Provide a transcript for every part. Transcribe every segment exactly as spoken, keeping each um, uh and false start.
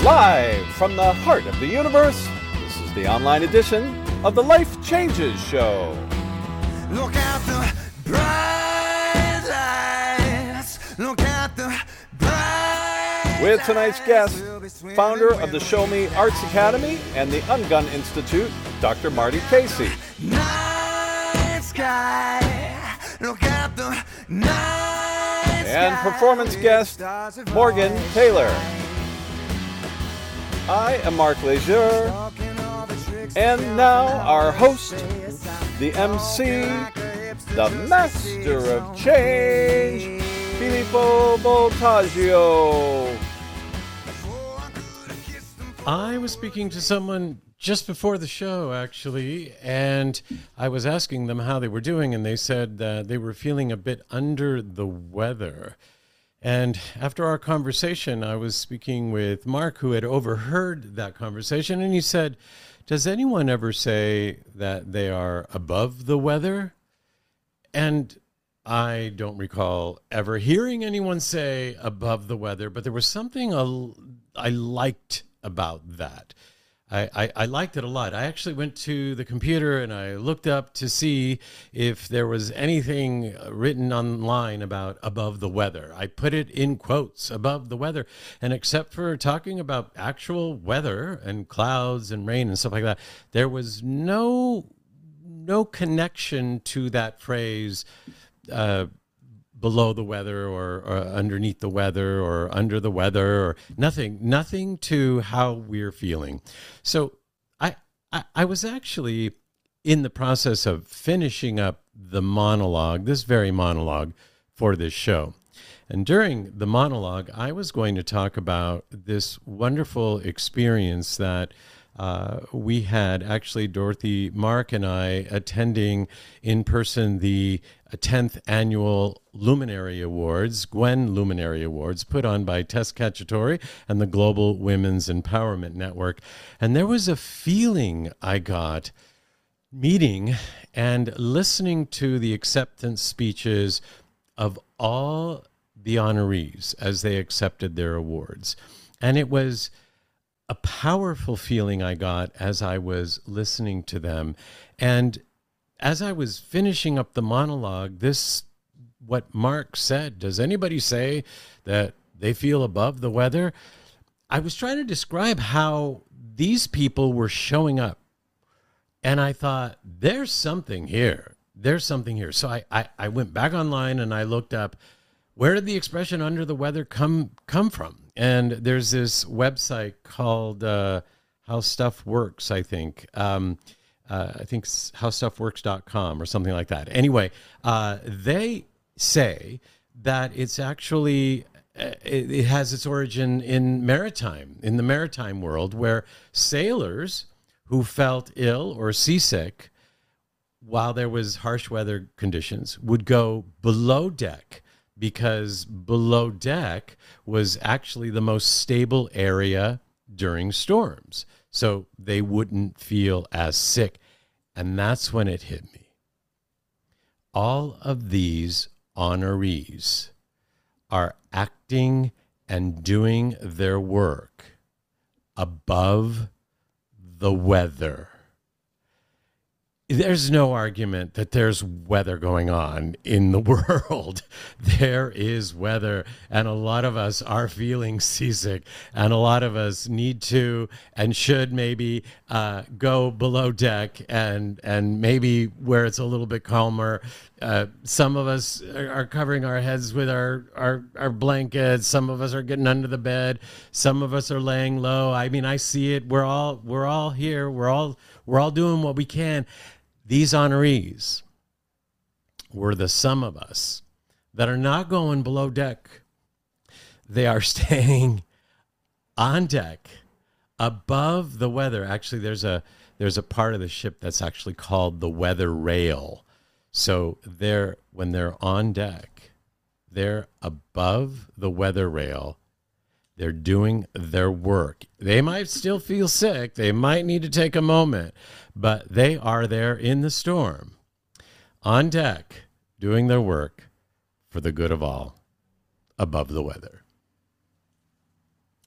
Live from the heart of the universe, this is the online edition of the Life Changes Show. Look at the bright lights. Look at the bright With tonight's guest, founder of the Show Me Arts Academy and the Ungun Institute, Doctor Marty Casey. night sky. Look at the night And sky. performance guest, Morgan Taylor. I am Mark Leisure, and now our host, the M C, the Master of Change, Filippo Voltaggio. I was speaking to someone just before the show, actually, and I was asking them how they were doing, and they said that they were feeling a bit under the weather. And after our conversation, I was speaking with Mark, who had overheard that conversation, and he said, does anyone ever say that they are above the weather? And I don't recall ever hearing anyone say above the weather, but there was something I liked about that. I, I, I liked it a lot. I actually went to the computer and I looked up to see if there was anything written online about above the weather. I put it in quotes, above the weather. And except for talking about actual weather and clouds and rain and stuff like that, there was no no connection to that phrase uh, below the weather or, or underneath the weather or under the weather or nothing, nothing to how we're feeling. So I, I, I was actually in the process of finishing up the monologue, this very monologue for this show. And during the monologue, I was going to talk about this wonderful experience that Uh, we had actually Dorothy, Mark, and I attending in person the tenth annual Luminary Awards, Gwen Luminary Awards, put on by Tess Cacciatore and the Global Women's Empowerment Network. And there was a feeling I got meeting and listening to the acceptance speeches of all the honorees as they accepted their awards. And it was a powerful feeling I got as I was listening to them. And as I was finishing up the monologue, this, what Mark said, does anybody say that they feel above the weather? I was trying to describe how these people were showing up. And I thought, there's something here. There's something here. So I, I, I went back online and I looked up, where did the expression under the weather come come from? And there's this website called uh, How Stuff Works, I think. Um, uh, I think it's how stuff works dot com or something like that. Anyway, uh, they say that it's actually, it, it has its origin in maritime, in the maritime world, where sailors who felt ill or seasick while there was harsh weather conditions would go below deck, because below deck was actually the most stable area during storms. So they wouldn't feel as sick. And that's when it hit me. All of these honorees are acting and doing their work above the weather. There's no argument that there's weather going on in the world. There is weather, and a lot of us are feeling seasick, and a lot of us need to and should maybe uh, go below deck and and maybe where it's a little bit calmer. Uh, some of us are covering our heads with our, our, our blankets. Some of us are getting under the bed. Some of us are laying low. I mean, I see it. We're all we're all here. We're all we're all doing what we can. These honorees were the some of us that are not going below deck. They are staying on deck above the weather. Actually, there's a there's a part of the ship that's actually called the weather rail. So they're when they're on deck, they're above the weather rail. They're doing their work. They might still feel sick. They might need to take a moment, but they are there in the storm, on deck, doing their work for the good of all, above the weather.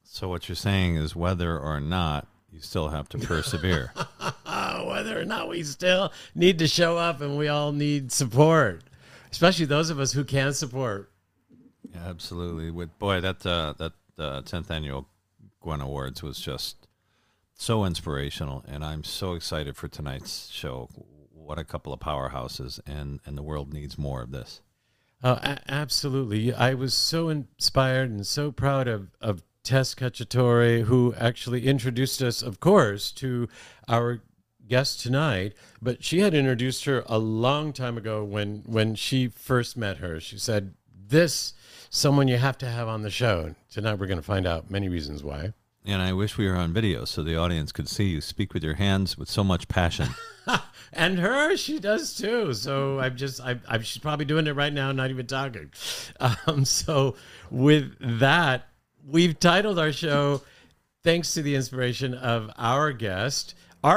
So what you're saying is whether or not you still have to persevere. Whether or not we still need to show up and we all need support, especially those of us who can support. Yeah, absolutely. With boy, that uh, that uh, tenth annual Gwen Awards was just so inspirational, and I'm so excited for tonight's show. What a couple of powerhouses, and and the world needs more of this. Oh, a- absolutely. I was so inspired and so proud of, of Tess Cacciatore, who actually introduced us, of course, to our guest tonight. But she had introduced her a long time ago when, when she first met her. She said, this, someone you have to have on the show. Tonight we're going to find out many reasons why. And I wish we were on video so the audience could see you speak with your hands with so much passion. And her, she does too. So I'm just, I, I, she's probably doing it right now, not even talking. Um, so with that, we've titled our show, thanks to the inspiration of our guest,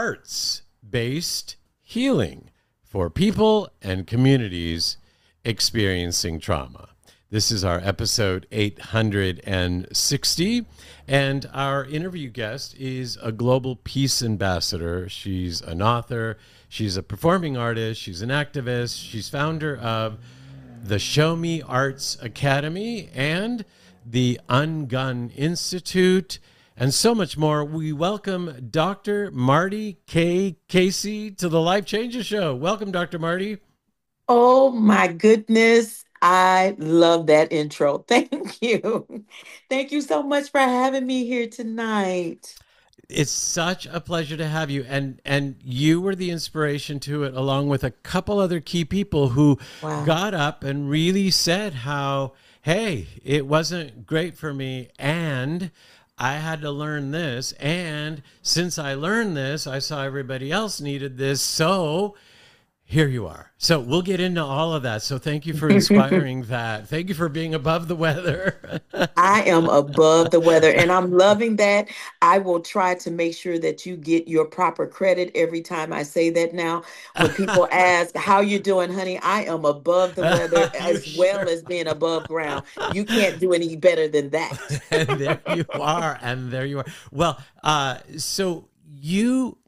Arts-Based Healing for People and Communities Experiencing Trauma. This is our episode eight hundred sixty, and our interview guest is a global peace ambassador. She's an author, she's a performing artist, she's an activist, she's founder of the Show Me Arts Academy and the Ungun Institute, and so much more. We welcome Doctor Marty K. Casey to the Life Changes Show. Welcome, Doctor Marty. Oh my goodness. I love that intro. Thank you. Thank you so much for having me here tonight. It's such a pleasure to have you. And and you were the inspiration to it, along with a couple other key people who Wow. got up and really said how, hey, it wasn't great for me, and I had to learn this. And since I learned this, I saw everybody else needed this. So here you are. So we'll get into all of that. So thank you for inspiring that. Thank you for being above the weather. I am above the weather and I'm loving that. I will try to make sure that you get your proper credit every time I say that now. When people ask, how you doing, honey? I am above the weather Are you as well sure? as being above ground. You can't do any better than that. And there you are. And there you are. Well, uh, so you,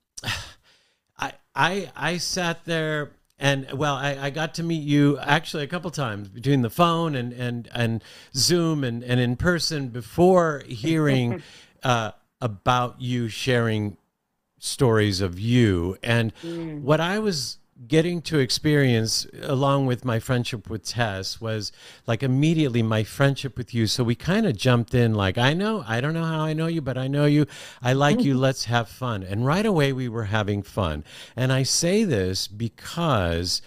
I, I, I sat there and, well, I, I got to meet you actually a couple times between the phone and, and, and Zoom and, and in person before hearing uh, about you sharing stories of you. And Mm. what I was getting to experience along with my friendship with Tess was like immediately my friendship with you. So we kind of jumped in like, I know, I don't know how I know you, but I know you. I like you. Let's have fun. And right away we were having fun. And I say this because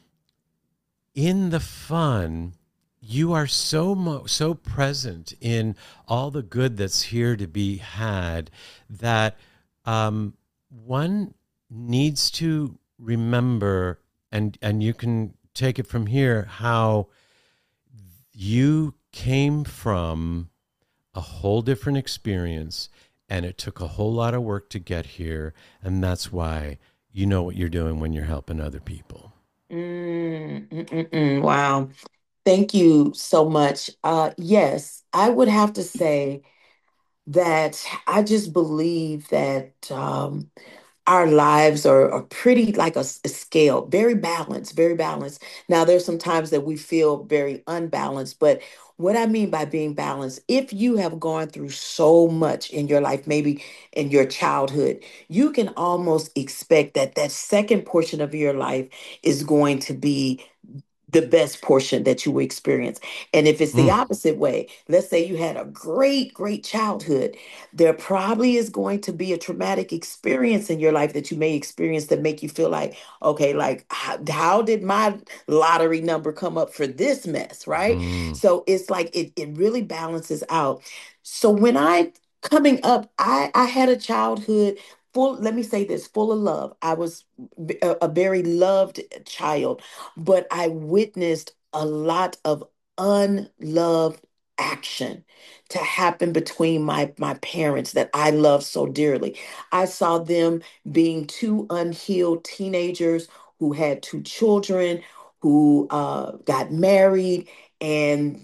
in the fun, you are so mo- so present in all the good that's here to be had that um, one needs to remember, and and you can take it from here, how you came from a whole different experience, and it took a whole lot of work to get here, and that's why you know what you're doing when you're helping other people. Mm, mm, mm, mm. Wow. Thank you so much. Uh, yes, I would have to say that I just believe that um, our lives are, are pretty like a, s- a scale, very balanced, very balanced. Now, there's some times that we feel very unbalanced, but what I mean by being balanced, if you have gone through so much in your life, maybe in your childhood, you can almost expect that that second portion of your life is going to be the best portion that you will experience. And if it's the Mm. opposite way, let's say you had a great, great childhood, there probably is going to be a traumatic experience in your life that you may experience that make you feel like, okay, like how, how did my lottery number come up for this mess, right? Mm. So it's like it, it really balances out. So when I coming up, I, I had a childhood full, let me say this, full of love. I was v- a, a very loved child, but I witnessed a lot of unloved action to happen between my my parents that I love so dearly. I saw them being two unhealed teenagers who had two children, who uh, got married, and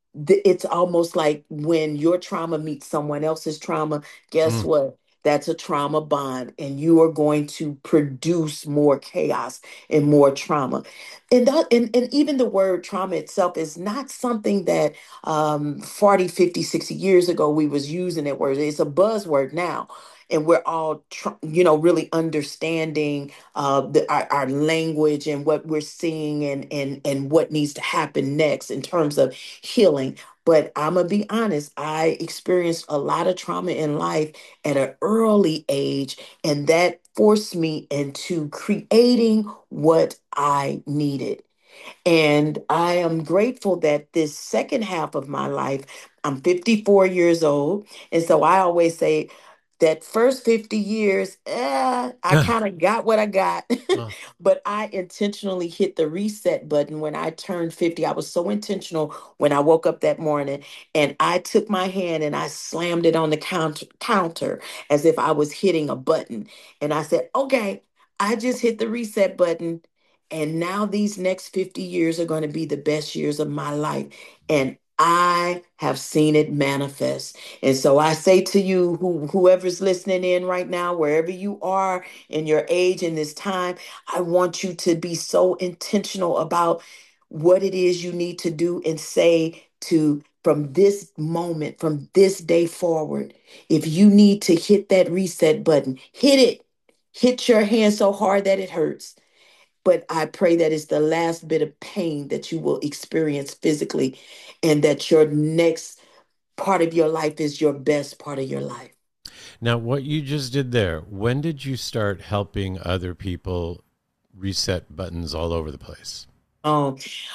th- it's almost like when your trauma meets someone else's trauma, guess Mm. what? That's a trauma bond, and you are going to produce more chaos and more trauma. And, that, and, and even the word trauma itself is not something that um, forty, fifty, sixty years ago we was using that word. It's a buzzword now. And we're all, tr- you know, really understanding uh, the, our, our language and what we're seeing and, and, and what needs to happen next in terms of healing. But I'm gonna be honest, I experienced a lot of trauma in life at an early age, and that forced me into creating what I needed. And I am grateful that this second half of my life, I'm fifty-four years old. And so I always say that first fifty years, eh, I kind of got what I got. Uh, But I intentionally hit the reset button when I turned fifty. I was so intentional when I woke up that morning and I took my hand and I slammed it on the counter, counter as if I was hitting a button. And I said, okay, I just hit the reset button. And now these next fifty years are going to be the best years of my life. And I have seen it manifest. And so I say to you, who, whoever's listening in right now, wherever you are in your age in this time, I want you to be so intentional about what it is you need to do and say to from this moment, from this day forward. If you need to hit that reset button, hit it. Hit your hand so hard that it hurts, but I pray that it's the last bit of pain that you will experience physically and that your next part of your life is your best part of your life. Now, what you just did there, when did you start helping other people reset buttons all over the place? Um,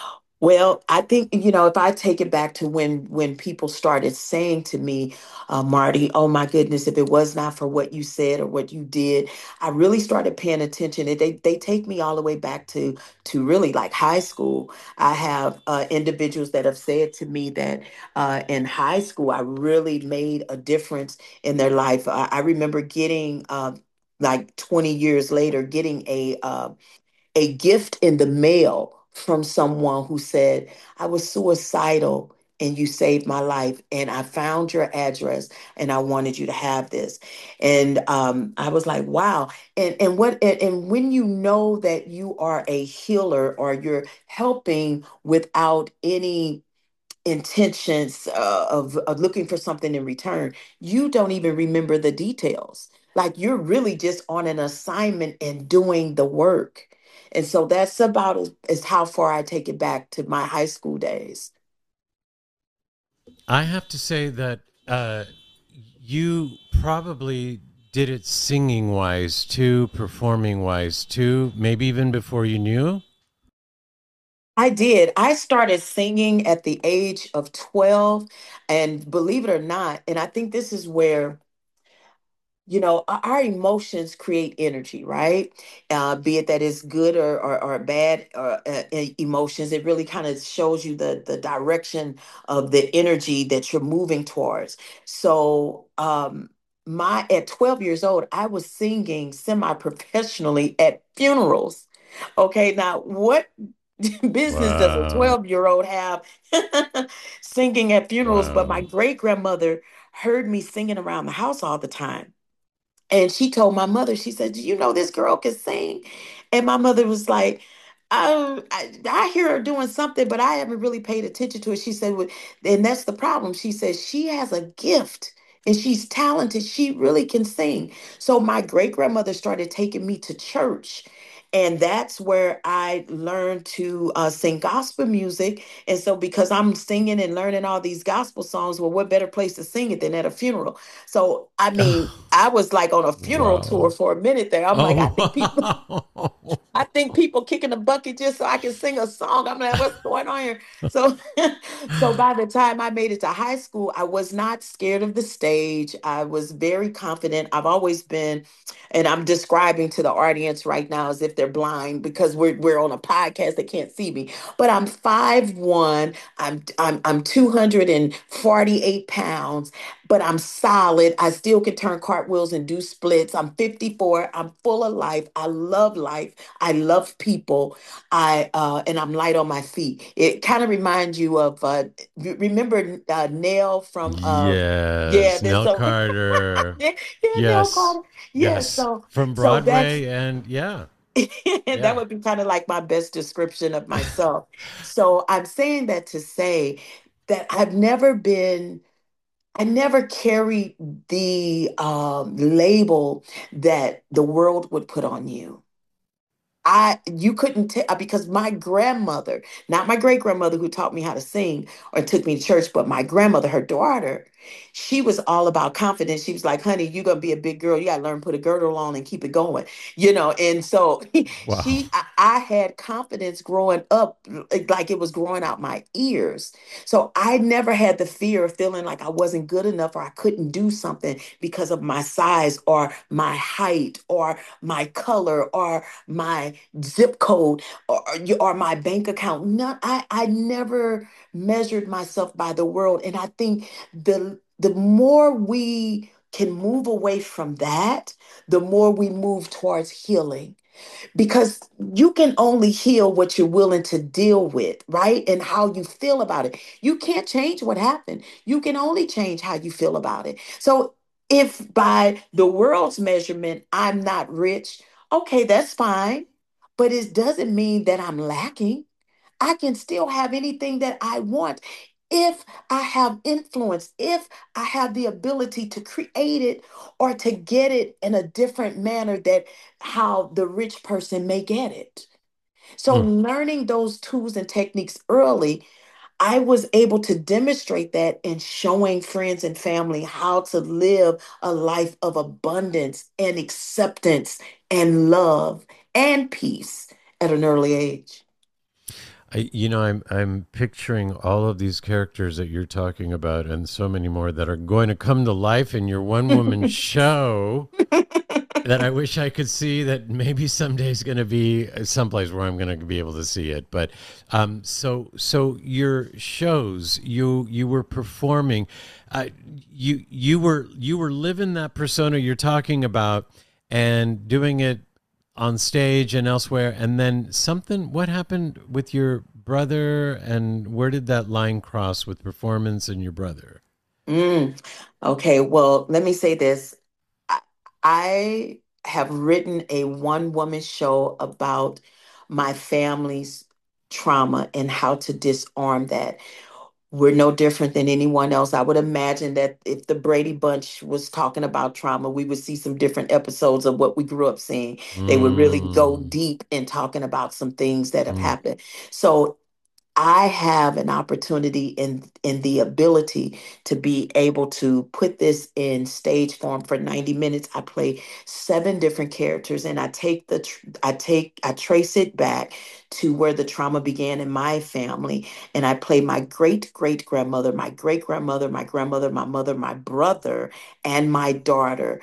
Well, I think, you know, if I take it back to when when people started saying to me, uh, Marty, oh my goodness, if it was not for what you said or what you did, I really started paying attention. And they they take me all the way back to to really like high school. I have uh, individuals that have said to me that uh, in high school, I really made a difference in their life. I, I remember getting uh, like twenty years later, getting a uh, a gift in the mail from someone who said, I was suicidal and you saved my life. And I found your address and I wanted you to have this. And um, I was like, wow. And, and what and, and when you know that you are a healer or you're helping without any intentions uh, of, of looking for something in return, you don't even remember the details. Like you're really just on an assignment and doing the work. And so that's about as, as how far I take it back to my high school days. I have to say that uh, you probably did it singing wise too, performing wise too, maybe even before you knew. I did. I started singing at the age of twelve. And believe it or not, and I think this is where you know our our emotions create energy, right? Uh, be it that it's good or or, or bad or, uh, e- emotions, it really kind of shows you the the direction of the energy that you're moving towards. So um my at twelve years old I was singing semi-professionally at funerals. Okay, now what business does a Wow. twelve year old have singing at funerals? But my Wow. great grandmother heard me singing around the house all the time. And she told my mother, she said, do you know this girl can sing? And my mother was like, oh, I, I hear her doing something, but I haven't really paid attention to it. She said, "Well," and that's the problem. She says she has a gift and she's talented. She really can sing. So my great grandmother started taking me to church. And that's where I learned to uh, sing gospel music. And so, because I'm singing and learning all these gospel songs, well, what better place to sing it than at a funeral? So, I mean, I was like on a funeral tour Wow. for a minute there. I'm like, I Oh, think people, wow. I think people kicking the bucket just so I can sing a song. I'm like, what's going on here? So, so by the time I made it to high school, I was not scared of the stage. I was very confident. I've always been, and I'm describing to the audience right now as if they're they're blind because we're we're on a podcast, they can't see me. But I'm five one, I'm I'm I'm two hundred forty-eight pounds, but I'm solid. I still can turn cartwheels and do splits. I'm fifty-four. I'm full of life. I love life. I love people. I uh and I'm light on my feet. It kind of reminds you of uh you remember uh Nell from uh yeah, Yes, there's Nell so Carter. yeah, yeah, Nell Yes, Carter. Yeah, yes, so from so that's Broadway, and yeah, that yeah. would be kind of like my best description of myself. So I'm saying that to say that I've never been, I never carried the um, label that the world would put on you. I you couldn't tell because my grandmother, not my great grandmother who taught me how to sing or took me to church, but my grandmother, her daughter, she was all about confidence. She was like, "Honey, you're gonna be a big girl. You gotta learn to put a girdle on and keep it going," you know. And so Wow. she, I, I had confidence growing up, like like it was growing out my ears. So I never had the fear of feeling like I wasn't good enough or I couldn't do something because of my size or my height or my color or my zip code or, or my bank account. None, I, I never measured myself by the world. And I think the the more we can move away from that, the more we move towards healing because you can only heal what you're willing to deal with, right? And how you feel about it. You can't change what happened. You can only change how you feel about it. So if by the world's measurement, I'm not rich, okay, that's fine. But it doesn't mean that I'm lacking. I can still have anything that I want if I have influence, if I have the ability to create it or to get it in a different manner that how the rich person may get it. So Mm. learning those tools and techniques early, I was able to demonstrate that in showing friends and family how to live a life of abundance and acceptance and love and peace at an early age. I, you know, I'm I'm picturing all of these characters that you're talking about, and so many more that are going to come to life in your one woman show. That I wish I could see. That maybe someday is going to be someplace where I'm going to be able to see it. But um, so so your shows, you you were performing, uh, you you were you were living that persona you're talking about and doing it on stage and elsewhere. And then something. What happened with your brother, and where did that line cross with performance and your brother? Mm, okay, well, let me say this. I, I have written a one woman show about my family's trauma and how to disarm that. We're no different than anyone else. I would imagine that if the Brady Bunch was talking about trauma, we would see some different episodes of what we grew up seeing. They would really go Mm, deep in talking about some things that have mm, happened. So I have an opportunity in in the ability to be able to put this in stage form for ninety minutes. I play seven different characters and I take the tr- I take I trace it back to where the trauma began in my family and I play my great great grandmother, my great grandmother, my grandmother, my mother, my brother and my daughter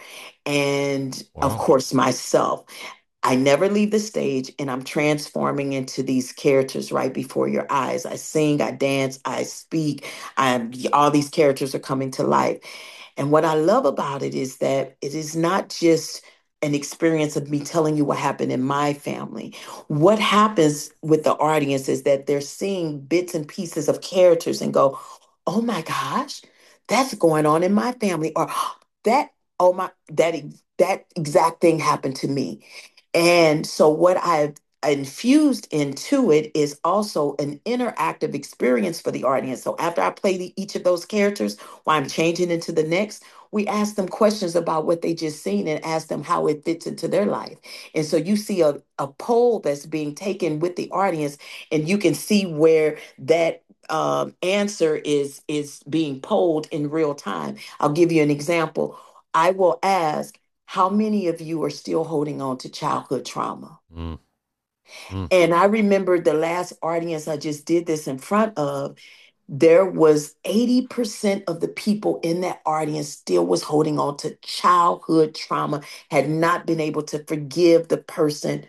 and of wow. course myself. I never leave the stage and I'm transforming into these characters right before your eyes. I sing, I dance, I speak. I'm all these characters are coming to life. And what I love about it is that it is not just an experience of me telling you what happened in my family. What happens with the audience is that they're seeing bits and pieces of characters and go, "Oh my gosh, that's going on in my family," or that oh my that ex- that exact thing happened to me. And so, what I've infused into it is also an interactive experience for the audience. So, after I play the, each of those characters, while I'm changing into the next, we ask them questions about what they just seen and ask them how it fits into their life. And so, you see a, a poll that's being taken with the audience, and you can see where that um, answer is is being polled in real time. I'll give you an example. I will ask, how many of you are still holding on to childhood trauma? Mm, mm. And I remember the last audience I just did this in front of, there was eighty percent of the people in that audience still was holding on to childhood trauma, had not been able to forgive the person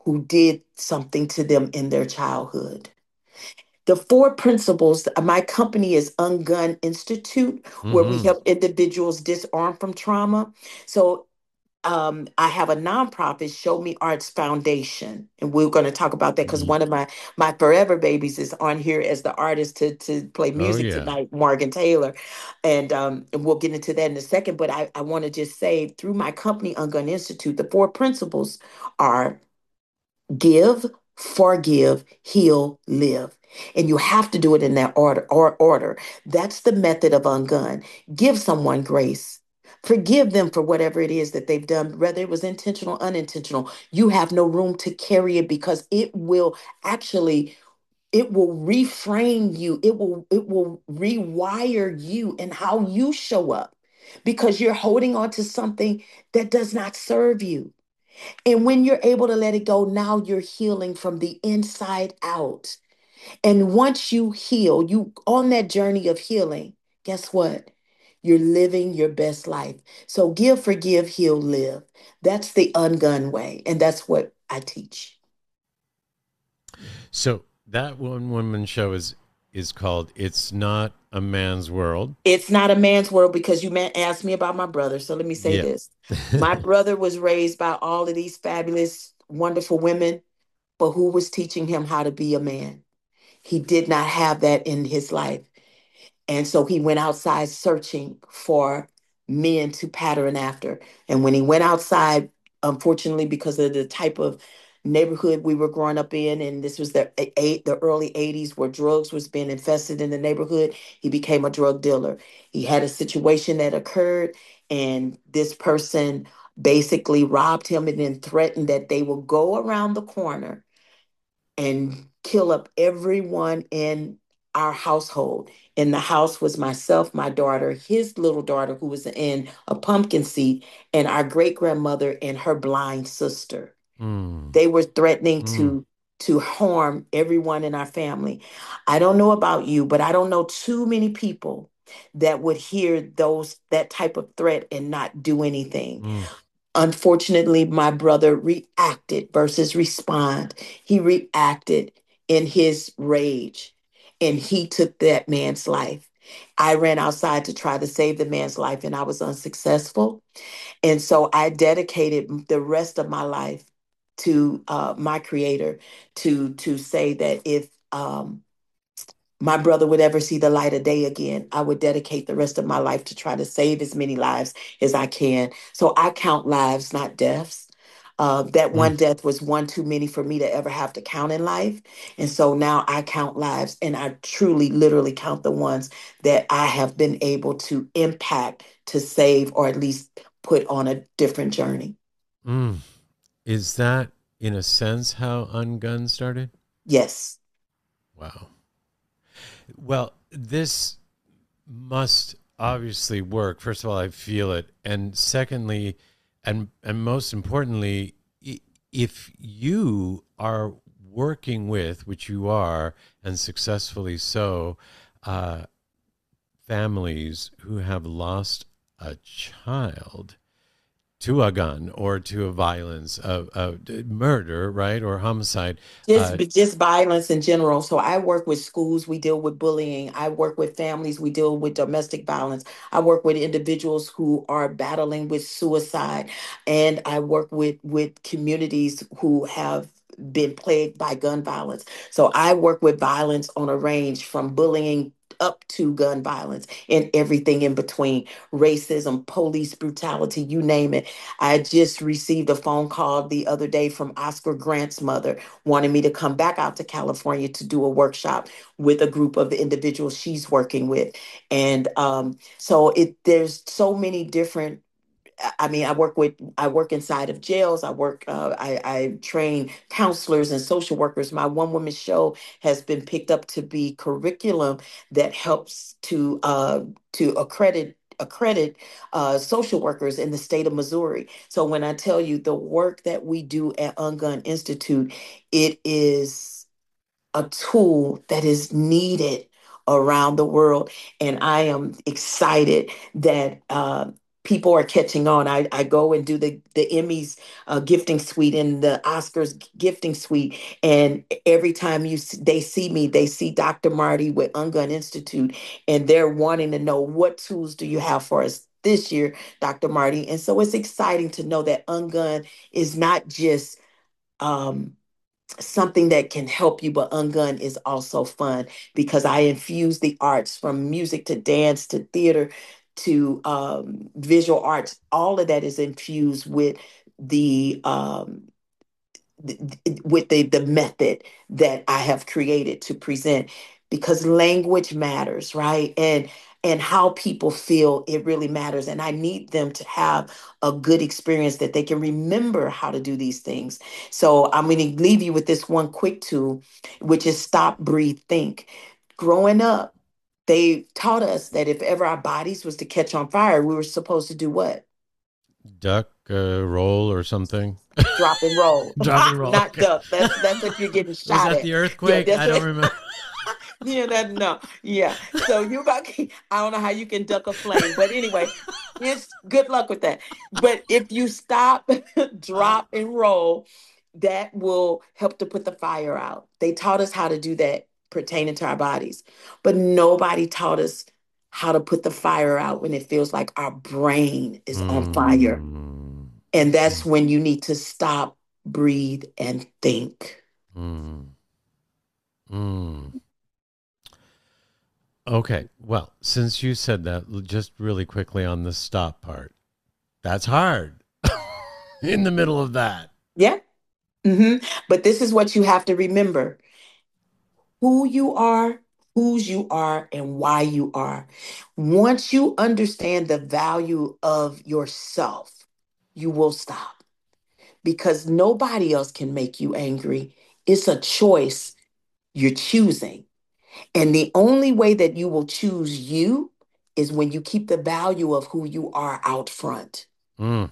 who did something to them in their childhood. The four principles, my company is Ungun Institute, where we Mm-hmm. help individuals disarm from trauma. So um, I have a nonprofit, Show Me Arts Foundation, and we're going to talk about that because Mm. one of my my forever babies is on here as the artist to to play Oh, music yeah. tonight, Morgan Taylor, and um, and we'll get into that in a second. But I I want to just say through my company, Ungun Institute, the four principles are give, forgive, heal, live. And you have to do it in that order or order. That's the method of Ungun. Give someone grace. Forgive them for whatever it is that they've done, whether it was intentional, unintentional. You have no room to carry it because it will actually, it will reframe you. It will, it will rewire you and how you show up because you're holding on to something that does not serve you. And when you're able to let it go, now you're healing from the inside out. And once you heal, you on that journey of healing, guess what? You're living your best life. So give, forgive, heal, live. That's the ungun way. And that's what I teach. So that one woman show is is called "It's Not a Man's World." It's not a man's world because you man asked me about my brother. So let me say Yeah. this. My brother was raised by all of these fabulous, wonderful women, but who was teaching him how to be a man? He did not have that in his life. And so he went outside searching for men to pattern after. And when he went outside, unfortunately, because of the type of neighborhood we were growing up in, and this was the eight, the early eighties where drugs was being infested in the neighborhood, he became a drug dealer. He had a situation that occurred, and this person basically robbed him and then threatened that they will go around the corner and kill up everyone in our household. In the house was myself, my daughter, his little daughter, who was in a pumpkin seat, and our great grandmother and her blind sister. Mm. They were threatening Mm. to to harm everyone in our family. I don't know about you, but I don't know too many people that would hear those that type of threat and not do anything. Mm. Unfortunately, my brother reacted versus respond. He reacted in his rage and he took that man's life. I ran outside to try to save the man's life and I was unsuccessful. And so I dedicated the rest of my life to uh, my creator to to say that if um, my brother would ever see the light of day again, I would dedicate the rest of my life to try to save as many lives as I can. So I count lives, not deaths. Uh, that Mm. one death was one too many for me to ever have to count in life. And so now I count lives and I truly, literally count the ones that I have been able to impact, to save, or at least put on a different journey. Mm. Is that, in a sense, how Ungun started? Yes. Wow. Well, this must obviously work. First of all, I feel it, and secondly, and and most importantly, i- if you are working with, which you are, and successfully so, uh, families who have lost a child to a gun or to a violence, a, a murder, right, or homicide. Just, Uh, just violence in general. So I work with schools, we deal with bullying. I work with families, we deal with domestic violence. I work with individuals who are battling with suicide. And I work with, with communities who have been plagued by gun violence. So I work with violence on a range from bullying up to gun violence and everything in between, racism, police brutality, you name it. I just received a phone call the other day from Oscar Grant's mother wanted me to come back out to California to do a workshop with a group of individuals she's working with. And um, so it there's so many different I mean, I work with, I work inside of jails. I work, uh, I, I train counselors and social workers. My one woman show has been picked up to be curriculum that helps to uh, to accredit accredit uh, social workers in the state of Missouri. So when I tell you the work that we do at Ungun Institute, it is a tool that is needed around the world, and I am excited that. Uh, people are catching on. I, I go and do the the Emmys uh, gifting suite and the Oscars gifting suite, and every time you s- they see me, they see doctor Marty with Ungun Institute, and they're wanting to know what tools do you have for us this year, doctor Marty. And so it's exciting to know that Ungun is not just um, something that can help you, but Ungun is also fun because I infuse the arts from music to dance to theater to um, visual arts. All of that is infused with the um, th- th- with the the method that I have created to present because language matters, right? And and how people feel it really matters. And I need them to have a good experience that they can remember how to do these things. So I'm going to leave you with this one quick tool, which is stop, breathe, think. Growing up, they taught us that if ever our bodies was to catch on fire, we were supposed to do what? Duck, uh, roll, or something. Drop and roll. Drop and roll. Not Okay. duck. That's that's if you're getting Was shot that at. the Yeah, earthquake? that's I don't what. remember. Yeah, that no. Yeah. So you about I don't know how you can duck a flame, but anyway, it's good luck with that. But if you stop, drop and roll, that will help to put the fire out. They taught us how to do that pertaining to our bodies, but nobody taught us how to put the fire out when it feels like our brain is on fire. Mm, And that's when you need to stop, breathe, and think. mm, mm. Okay. Well, since you said that, l- just really quickly on the stop part, that's hard in the middle of that. Yeah. hmm But this is what you have to remember who you are, whose you are, and why you are. Once you understand the value of yourself, you will stop because nobody else can make you angry. It's a choice you're choosing. And the only way that you will choose you is when you keep the value of who you are out front. Mm,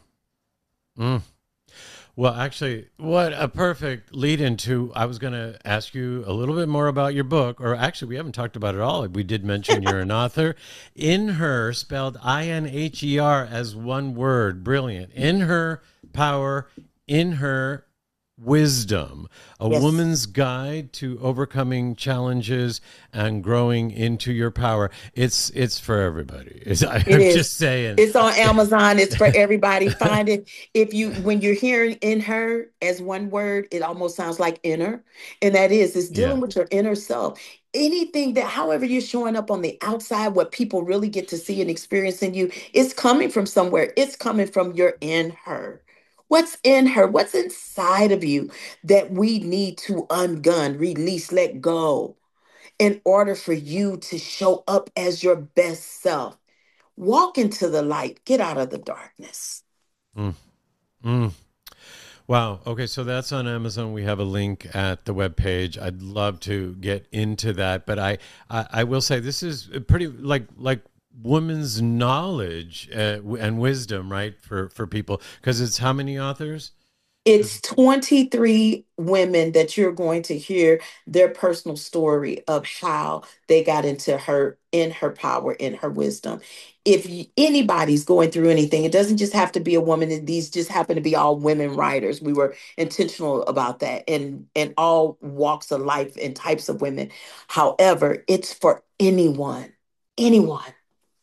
mm. Well, actually, what a perfect lead into. I was going to ask you a little bit more about your book, or actually, we haven't talked about it all. We did mention you're an author. In Her, spelled I N H E R as one word. Brilliant. In Her Power, In Her Wisdom, a Yes, woman's guide to overcoming challenges and growing into your power. It's it's for everybody. It's, it I'm is. just saying. It's on Amazon. It's for everybody. Find it. If you, when you're hearing in her as one word, it almost sounds like inner. And that is, it's Yeah. dealing with your inner self. Anything that, however you're showing up on the outside, what people really get to see and experience in you, it's coming from somewhere. It's coming from your in her. What's in her? What's inside of you that we need to ungun, release, let go in order for you to show up as your best self? Walk into the light. Get out of the darkness. Mm, mm. Wow. Okay, so that's on Amazon. We have a link at the webpage. I'd love to get into that, but I, I, I will say this is a pretty like like women's knowledge uh, w- and wisdom, right? For for people, because it's how many authors? It's twenty-three women that you're going to hear their personal story of how they got into her, in her power, in her wisdom. If y- anybody's going through anything, it doesn't just have to be a woman. And these just happen to be all women writers. We were intentional about that, and and all walks of life and types of women. However, it's for anyone, anyone.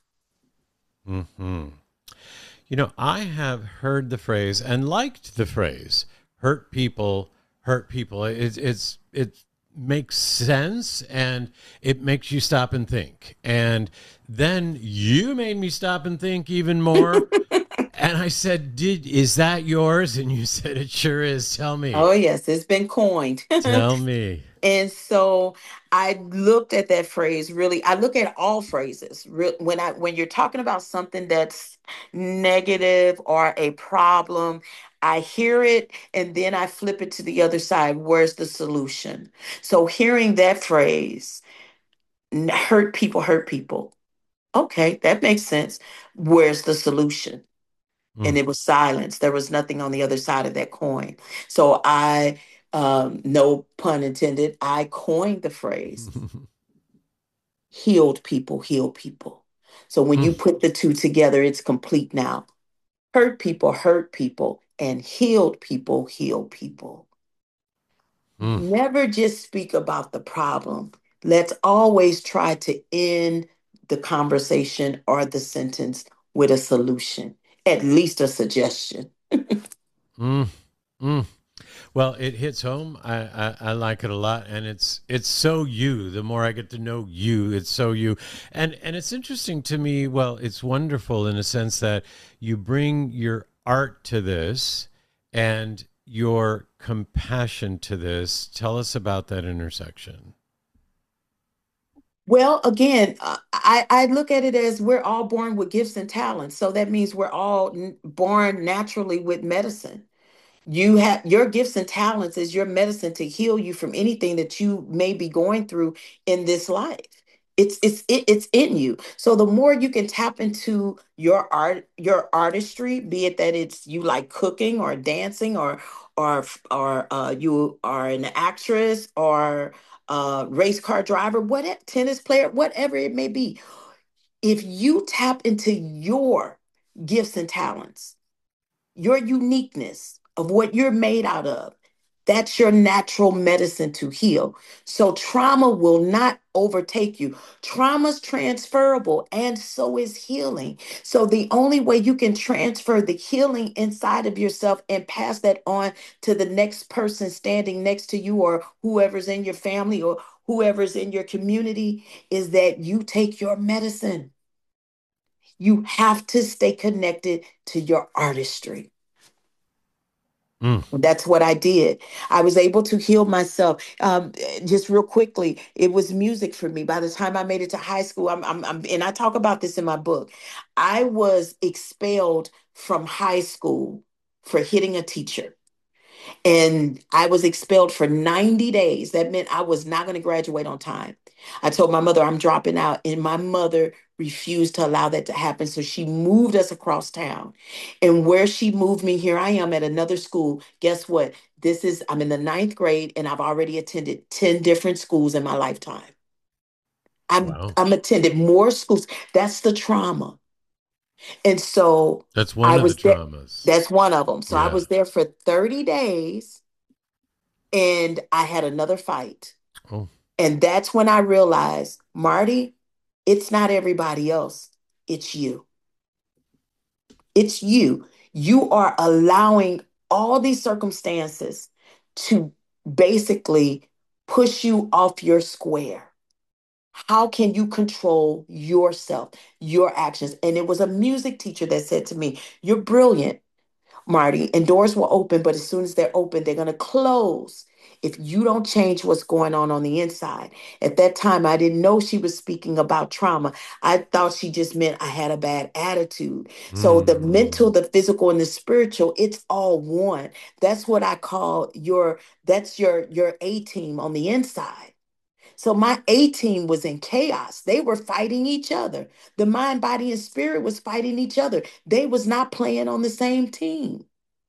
Hmm. You know, I have heard the phrase and liked the phrase "hurt people, hurt people." It's it's it makes sense and it makes you stop and think. And then you made me stop and think even more. And I said, "Did is that yours?" And you said, "It sure is. Tell me, Oh yes, it's been coined. tell me." And so I looked at that phrase really. I look at all phrases re- when I when you're talking about something that's negative or a problem. I hear it and then I flip it to the other side. Where's the solution? So hearing that phrase, "N- hurt people, hurt people." Okay, that makes sense. Where's the solution? And Mm. it was silence. There was nothing on the other side of that coin. So I, um, no pun intended, I coined the phrase healed people, heal people. So when Mm, you put the two together, it's complete now. Hurt people hurt people, and healed people heal people. mm. Never just speak about the problem. Let's always try to end the conversation or the sentence with a solution, at least a suggestion. Mm, mm. Well, it hits home. I, I, I like it a lot, and it's it's so you. The more I get to know you, it's so you, and and it's interesting to me. Well, it's wonderful in a sense that you bring your art to this, and your compassion to this. Tell us about that intersection. Well, again, uh, I, I look at it as we're all born with gifts and talents. So that means we're all n- born naturally with medicine. You have your gifts and talents is your medicine to heal you from anything that you may be going through in this life. It's it's it, it's in you. So the more you can tap into your art, your artistry, be it that it's you like cooking or dancing or or or uh, you are an actress or a race car driver, whatever, tennis player, whatever it may be. If you tap into your gifts and talents, your uniqueness of what you're made out of, that's your natural medicine to heal. So trauma will not overtake you. Trauma's transferable, and so is healing. So the only way you can transfer the healing inside of yourself and pass that on to the next person standing next to you or whoever's in your family or whoever's in your community is that you take your medicine. You have to stay connected to your artistry. Mm. That's what I did. I was able to heal myself. Um, just real quickly, it was music for me. By the time I made it to high school, I'm, I'm, I'm, and I talk about this in my book. I was expelled from high school for hitting a teacher. And I was expelled for ninety days. That meant I was not going to graduate on time. I told my mother I'm dropping out, and my mother refused to allow that to happen. So she moved us across town. And where she moved me, here I am at another school. Guess what? This is, I'm in the ninth grade, and I've already attended ten different schools in my lifetime. I'm Wow, I'm attended more schools. That's the trauma. And so that's one I of the was there. traumas. That's one of them. So I Yeah. was there for thirty days and I had another fight. Oh. And that's when I realized, Marty, it's not everybody else, it's you. It's you. You are allowing all these circumstances to basically push you off your square. How can you control yourself, your actions? And it was a music teacher that said to me, you're brilliant, Marty, and doors will open, but as soon as they're open, they're going to close if you don't change what's going on on the inside. At that time, I didn't know she was speaking about trauma. I thought she just meant I had a bad attitude. So the mental, Mm. the physical, and the spiritual, it's all one. That's what I call your, that's your, your A team on the inside. So my A team was in chaos. They were fighting each other. The mind, body, and spirit was fighting each other. They was not playing on the same team.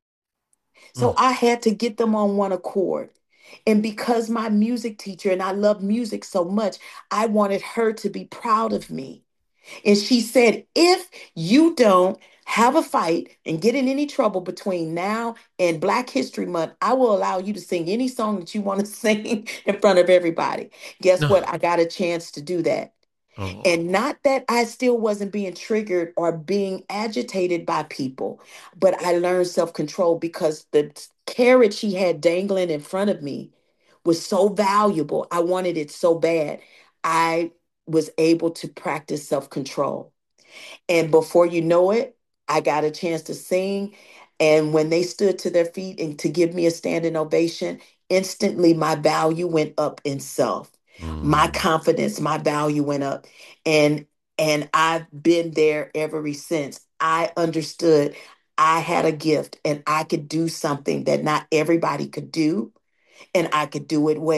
Mm. So I had to get them on one accord. And because my music teacher and I love music so much, I wanted her to be proud of me. And she said, if you don't have a fight and get in any trouble between now and Black History Month, I will allow you to sing any song that you want to sing in front of everybody. Guess No. what? I got a chance to do that. Oh. And not that I still wasn't being triggered or being agitated by people, but I learned self control because the carrot she had dangling in front of me was so valuable. I wanted it so bad. I was able to practice self control. And before you know it, I got a chance to sing. And when they stood to their feet and to give me a standing ovation, instantly my value went up in self. My Mm. confidence, my value went up. And and I've been there ever since. I understood I had a gift and I could do something that not everybody could do and I could do it well.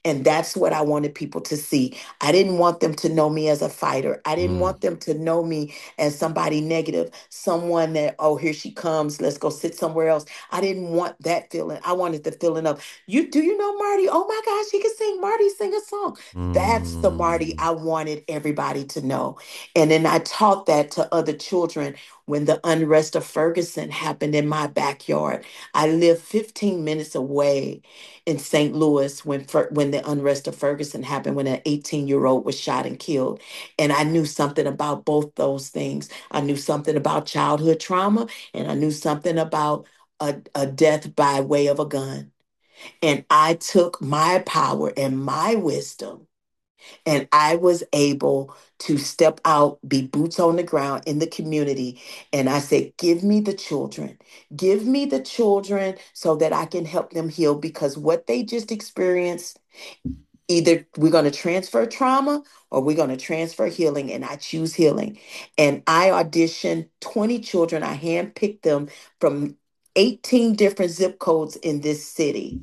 And that's what I wanted people to see. I didn't want them to know me as a fighter. I didn't Mm. want them to know me as somebody negative, someone that, oh, here she comes, let's go sit somewhere else. I didn't want that feeling. I wanted the feeling of, you do you know Marty? Oh my gosh, he can sing. Marty, sing a song. That's the Marty Mm. I wanted everybody to know. And then I taught that to other children when the unrest of Ferguson happened in my backyard. I lived fifteen minutes away in Saint Louis when Fer- when the unrest of Ferguson happened, when an eighteen year old was shot and killed. And I knew something about both those things. I knew something about childhood trauma, and I knew something about a, a death by way of a gun. And I took my power and my wisdom, and I was able to step out, be boots on the ground in the community. And I said, give me the children. Give me the children so that I can help them heal, because what they just experienced, either we're going to transfer trauma or we're going to transfer healing. And I choose healing. And I auditioned twenty children. I handpicked them from eighteen different zip codes in this city,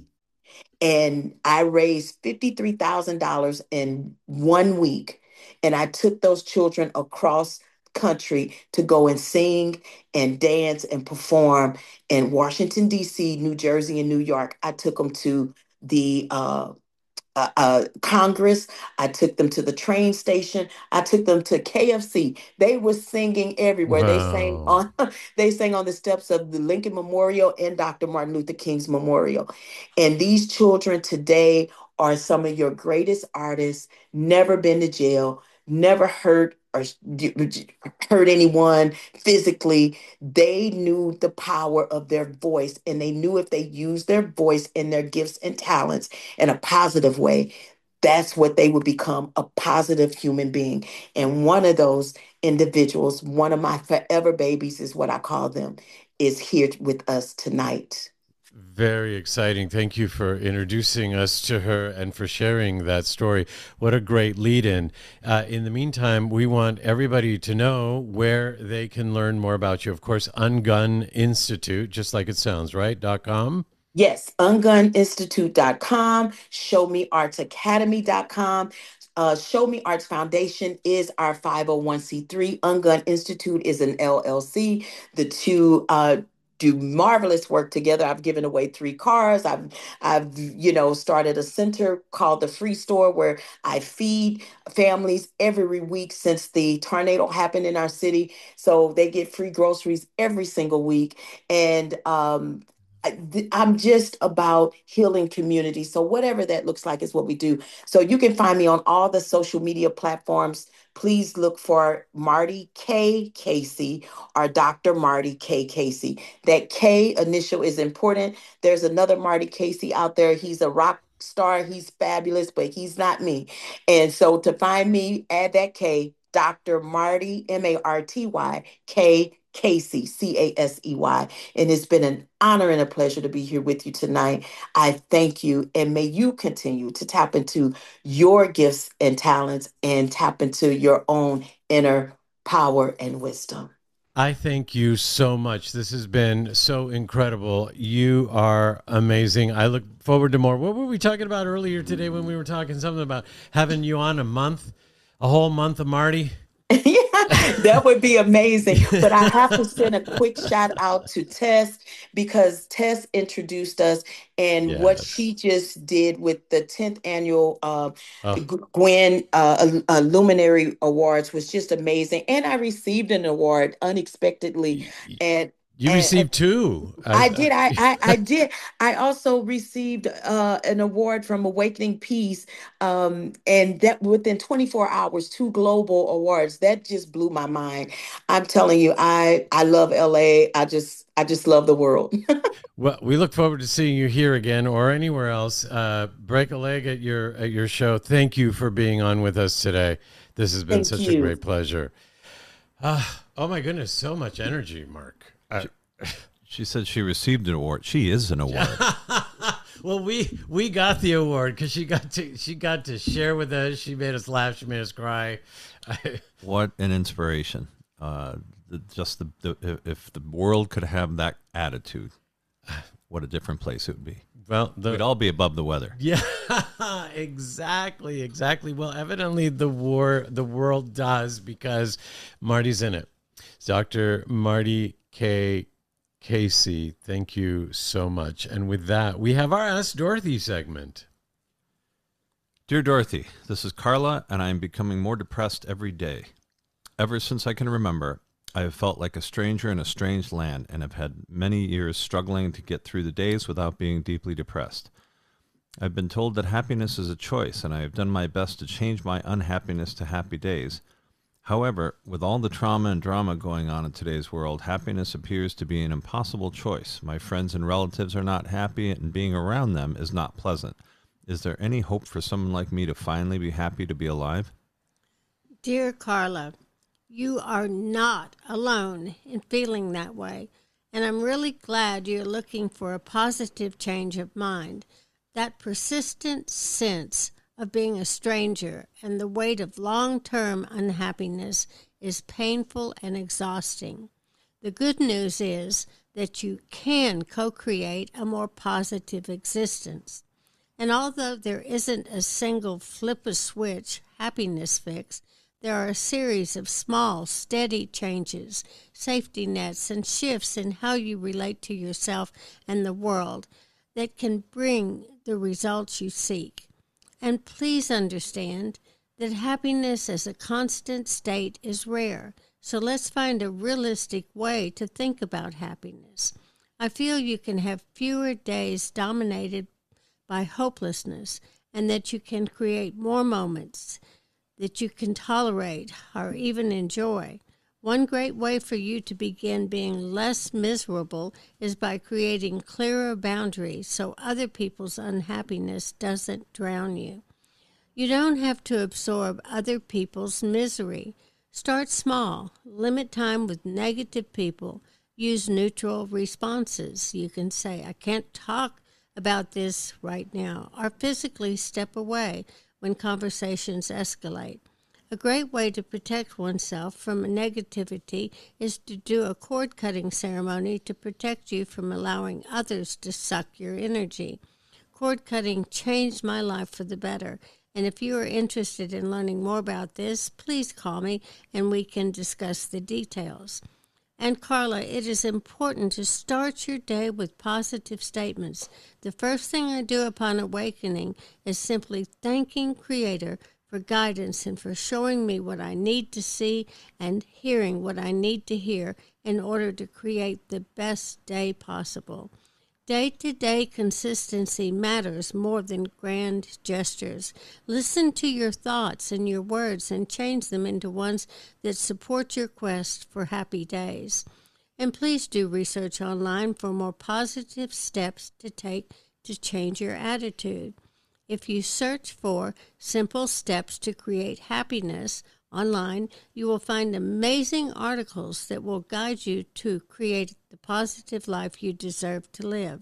and I raised fifty-three thousand dollars in one week. And I took those children across country to go and sing and dance and perform in Washington, D C, New Jersey, and New York. I took them to the uh, uh, uh, Congress. I took them to the train station. I took them to K F C. They were singing everywhere. They sang Wow. on they sang on the steps of the Lincoln Memorial and Doctor Martin Luther King's memorial. And these children today are some of your greatest artists, never been to jail, never hurt or hurt anyone physically. They knew the power of their voice, and they knew if they used their voice and their gifts and talents in a positive way, that's what they would become, a positive human being. And one of those individuals, one of my forever babies is what I call them, is here with us tonight. Very exciting. Thank you for introducing us to her and for sharing that story. What a great lead in. Uh, in the meantime, we want everybody to know where they can learn more about you. Of course, Ungun Institute, just like it sounds, right? Dot com. Yes, ungun institute dot com, show me arts academy dot com. Uh, Show Me Arts Foundation is our five oh one c three. Ungun Institute is an L L C. The two uh, do marvelous work together. I've given away three cars. I've, I've, you know, started a center called the Free Store where I feed families every week since the tornado happened in our city. So they get free groceries every single week. And um, I- th- I'm just about healing community. So whatever that looks like is what we do. So you can find me on all the social media platforms. Please look for Marty K. Casey or Doctor Marty K. Casey. That K initial is important. There's another Marty Casey out there. He's a rock star. He's fabulous, but he's not me. And so to find me, add that K, Doctor Marty, M A R T Y, K. Casey, C A S E Y. And it's been an honor and a pleasure to be here with you tonight. I thank you, and may you continue to tap into your gifts and talents and tap into your own inner power and wisdom. I thank you so much. This has been so incredible. You are amazing. I look forward to more. What were we talking about earlier today when we were talking something about having you on a month, a whole month of Marty? Yeah, that would be amazing. But I have to send a quick shout out to Tess, because Tess introduced us, and what she Yes. just did with the tenth annual uh, Oh, G- Gwen uh, uh, Luminary Awards was just amazing. And I received an award unexpectedly. y- y- And you and, and received two. I, I did. I, I I did. I also received uh, an award from Awakening Peace, um, and that within twenty-four hours, two global awards. That just blew my mind. I'm telling you, I I love L A. I just I just love the world. well, we look forward to seeing you here again or anywhere else. Uh, break a leg at your at your show. Thank you for being on with us today. This has been Thank such a you. great pleasure. Uh, oh my goodness, so much energy, Mark. Uh, She said she received an award. She is an award. well, we we got the award because she got to she got to share with us. She made us laugh. She made us cry. What an inspiration. Uh, the, just the, the if the world could have that attitude, what a different place it would be. Well, the, We'd all be above the weather. yeah, exactly, exactly. Well, evidently the war, the world does, because Marty's in it. Doctor Marty K. Casey, thank you so much. And with that, we have our Ask Dorothy segment. Dear Dorothy, this is Carla, and I am becoming more depressed every day. Ever since I can remember, I have felt like a stranger in a strange land and have had many years struggling to get through the days without being deeply depressed. I've been told that happiness is a choice, and I have done my best to change my unhappiness to happy days. However, with all the trauma and drama going on in today's world, happiness appears to be an impossible choice. My friends and relatives are not happy, and being around them is not pleasant. Is there any hope for someone like me to finally be happy to be alive? Dear Carla, you are not alone in feeling that way, and I'm really glad you're looking for a positive change of mind. That persistent sense of being a stranger and the weight of long-term unhappiness is painful and exhausting. The good news is that you can co-create a more positive existence. And although there isn't a single flip-a-switch happiness fix, there are a series of small, steady changes, safety nets, and shifts in how you relate to yourself and the world that can bring the results you seek. And please understand that happiness as a constant state is rare, so let's find a realistic way to think about happiness. I feel you can have fewer days dominated by hopelessness, and that you can create more moments that you can tolerate or even enjoy. One great way for you to begin being less miserable is by creating clearer boundaries so other people's unhappiness doesn't drown you. You don't have to absorb other people's misery. Start small. Limit time with negative people. Use neutral responses. You can say, I can't talk about this right now, or physically step away when conversations escalate. A great way to protect oneself from negativity is to do a cord-cutting ceremony to protect you from allowing others to suck your energy. Cord cutting changed my life for the better, and if you are interested in learning more about this, please call me and we can discuss the details. And Carla, it is important to start your day with positive statements. The first thing I do upon awakening is simply thanking Creator for guidance and for showing me what I need to see and hearing what I need to hear in order to create the best day possible. Day-to-day consistency matters more than grand gestures. Listen to your thoughts and your words and change them into ones that support your quest for happy days. And please do research online for more positive steps to take to change your attitude. If you search for simple steps to create happiness online, you will find amazing articles that will guide you to create the positive life you deserve to live.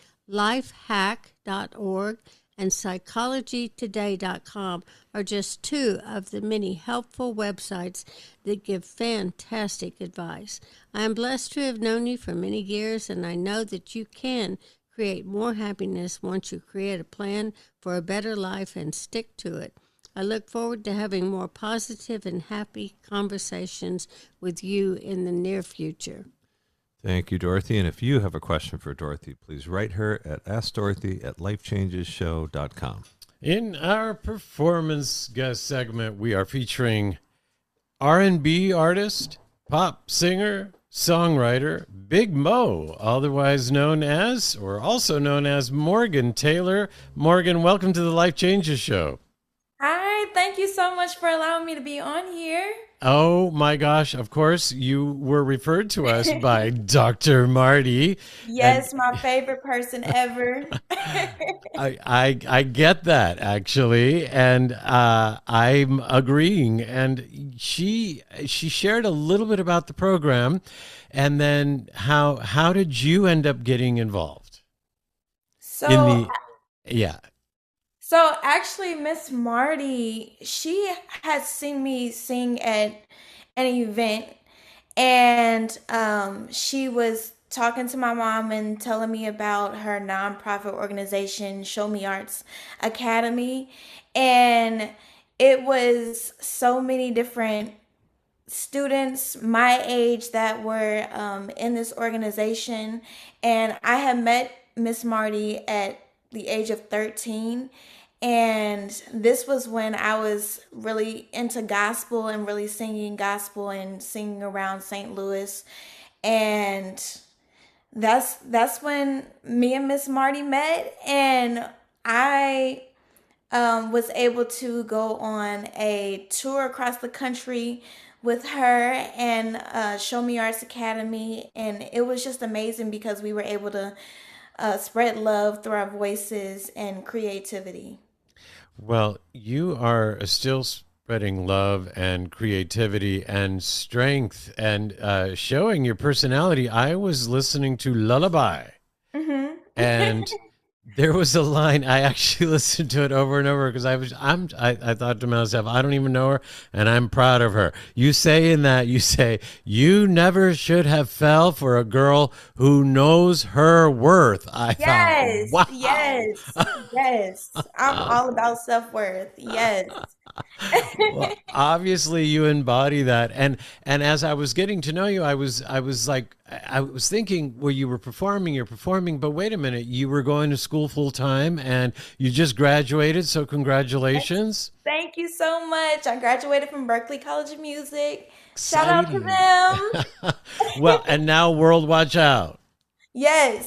lifehack dot org and psychology today dot com are just two of the many helpful websites that give fantastic advice. I am blessed to have known you for many years, and I know that you can create more happiness once you create a plan for a better life and stick to it. I look forward to having more positive and happy conversations with you in the near future. Thank you, Dorothy. And if you have a question for Dorothy, please write her at ask dorothy at life changes show dot com. In our performance guest segment, we are featuring R and B artist, pop singer, songwriter, Big Mo, otherwise known as, or also known as Morgan Taylor. Morgan, welcome to the Life Changes Show. Hi, thank you so much for allowing me to be on here. Oh my gosh, of course, you were referred to us by Doctor Marty. Yes, and my favorite person ever. I, I I get that, actually, and uh, I'm agreeing. And she she shared a little bit about the program, and then how how did you end up getting involved? So, in the yeah. So actually, Miss Marty, she had seen me sing at an event, and um, she was talking to my mom and telling me about her nonprofit organization, Show Me Arts Academy. And it was so many different students my age that were um, in this organization. And I had met Miss Marty at the age of thirteen. And this was when I was really into gospel and really singing gospel and singing around Saint Louis. And that's that's when me and Miss Marty met, and I um, was able to go on a tour across the country with her and uh, Show Me Arts Academy, and it was just amazing because we were able to uh, spread love through our voices and creativity. Well, you are still spreading love and creativity and strength and uh, showing your personality. I was listening to Lullaby, Mm-hmm. and there was a line. I actually listened to it over and over because I was I'm I, I thought to myself, I don't even know her, and I'm proud of her. You say in that, you say, you never should have fell for a girl who knows her worth. I Yes, thought, wow. yes, yes. I'm all about self-worth. Yes. Well, obviously you embody that, and and as I was getting to know you, I was I was like I was thinking, well, you were performing, you're performing, but wait a minute, you were going to school full time, and you just graduated, so congratulations. Thank you so much. I graduated from Berkeley College of Music. Shout out to Exciting. them. Well, and now World Watch Out. Yes.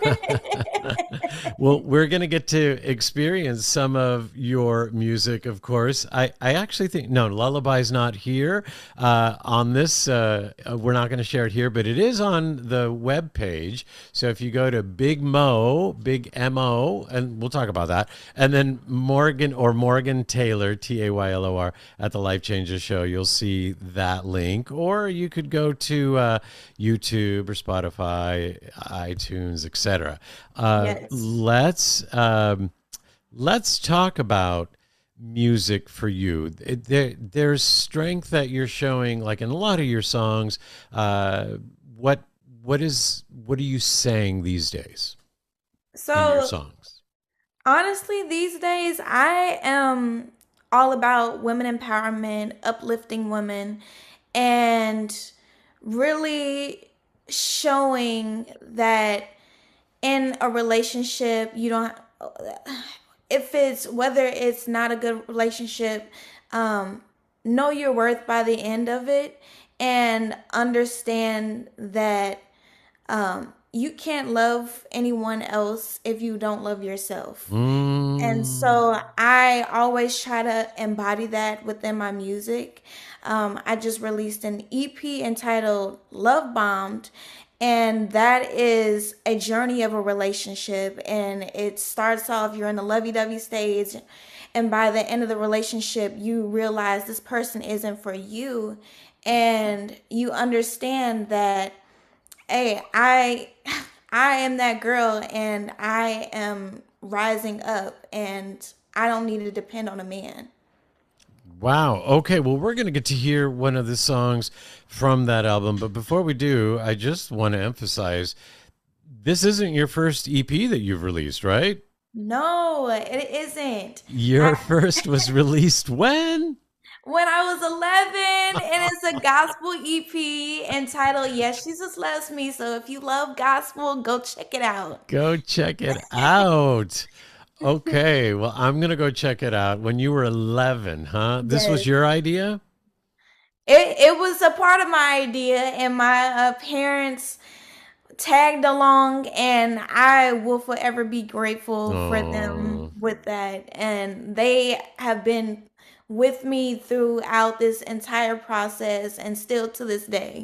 Well, we're going to get to experience some of your music, of course. I, I actually think, no, Lullaby's not here uh, on this. Uh, we're not going to share it here, but it is on the web page. So if you go to Big Mo, Big M O, and we'll talk about that, and then Morgan or Morgan Taylor, T A Y L O R, at the Life Changes Show, you'll see that link. Or you could go to uh, YouTube or Spotify, iTunes, et cetera. Uh, Yes. Let's um, let's talk about music for you. It- there, there's strength that you're showing, like in a lot of your songs. Uh, what what is what are you saying these days in your So songs? honestly, these days I am all about women empowerment, uplifting women, and really showing that in a relationship, you don't, if it's, whether it's not a good relationship, um, know your worth by the end of it and understand that um, you can't love anyone else if you don't love yourself. And so I always try to embody that within my music. Um, I just released an E P entitled Love Bombed, and that is a journey of a relationship. And it starts off, you're in the lovey-dovey stage, and by the end of the relationship, you realize this person isn't for you. And you understand that, hey, I I am that girl and I am rising up and I don't need to depend on a man. Wow. Okay. Well, we're going to get to hear one of the songs from that album. But before we do, I just want to emphasize this isn't your first E P that you've released, right? No, it isn't. Your first was released when? When I was eleven, and it's a gospel E P entitled Yes, Jesus Loves Me. So if you love gospel, go check it out. Go check it out. Okay. Well, I'm going to go check it out. When you were eleven, huh? This was Yes. your idea? It, it was a part of my idea, and my uh, parents tagged along, and I will forever be grateful for Oh. them with that. And they have been with me throughout this entire process and still to this day.